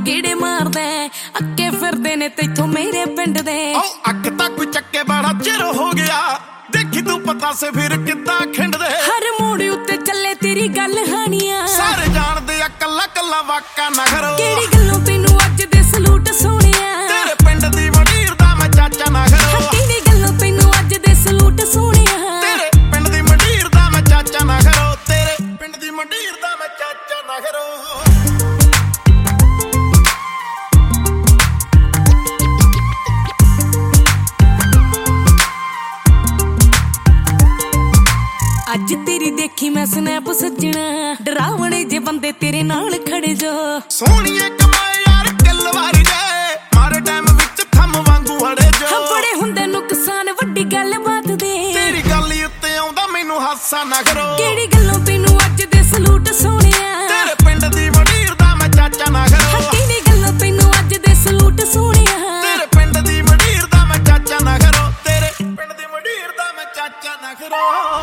गेड़े मारदा अक्के फिरदे ने तैथों मेरे पिंड दे। अक तक चक्के बड़ा चिर हो गया देखी तू पता से फिर किद्दां खिंडदे। हर मोड़ उत्ते चले तेरी गल हानिया सारे जानदे आ कल्ला कल्ला वाका ना करो। केड़ी गल्लों तैनू अज दे सलूट सोहणिया तेरे पिंड दी मडीर दा मैं चाचा ना करो। केड़ी गल्लों तैनू अज दे सलूट सोहणिया तेरे पिंड दी मडीर दा मैं चाचा ना करो। तेरे पिंड दी मडीर दा मैं चाचा ना करो। अज तेरी देखी मैं स्नैप सजना डरावने जे बंदे तेरे नाल खड़े जो। सोहणिए कमाए यार कलवारी जे मारे टाइम विच थम वांगू अड़े जो। हम बड़े हुंदे नुकसान वड्डी गल बात दे तेरी गल उत्ते आउंदा मैनू हासा ना करो। केड़ी गल्लों तैनू अज दे सलूट सोहणिया तेरे पिंड दी मडीर दा मैं चाचा ना करो। केड़ी गल्लों तैनू अज दे सलूट सोहणिया तेरे पिंड दी मडीर दा मैं चाचा ना करो। तेरे पिंड दी मडीर दा मैं चाचा ना करो।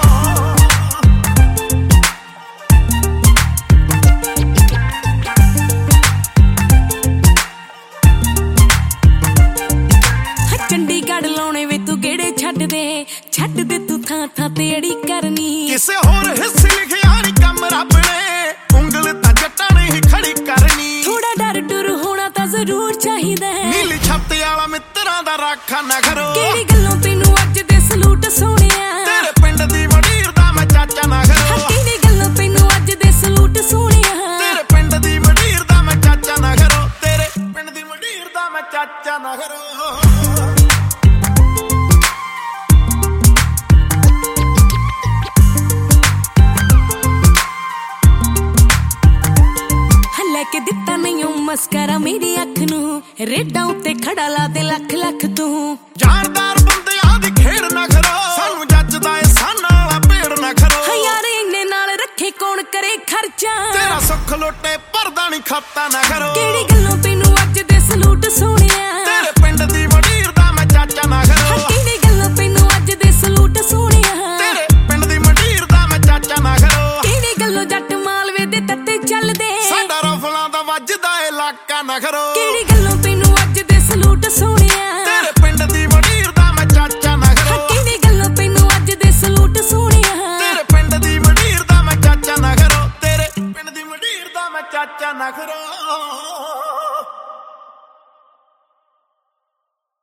चंडीगढ़ लाने वे तू गेड़े छड्ड दे तू थां थां ते अड़ी करनी। किसे होर हिस्से लिखिया नी कम रब ने उंगल तां जट्टां ने ही खड़ी करनी। थोड़ा डर डुर होना तां जरूर चाहिदा है नीली छत्ते वाला मित्रां दा राखा ना करो। केड़ी गल्लों तैनू अज दे सलूट सोहणिया तेरे पिंड दी मडीर दा मैं चाचा ना करो। केड़ी गल्लों तैनू अज दे सलूट सोहणिया तेरे पिंड दी मडीर दा मैं चाचा ना करो। तेरे पिंड दी मडीर दा मैं चाचा ना करो। के दिता नहीं मस्करा मेरी अख नू रेडा उत्ते खड़ा ला दे लख लख तू। जानदार बंदियां दी खेड़ ना करो सानू जचदा ए साना वाला पेड़ ना करो। यार इन्ने नाल रखे कौन करे खर्चा तेरा सुख लोटे परदा नहीं खाता ना करो। केड़ी गल्लों तैनू अज दे सलूट सोहणिया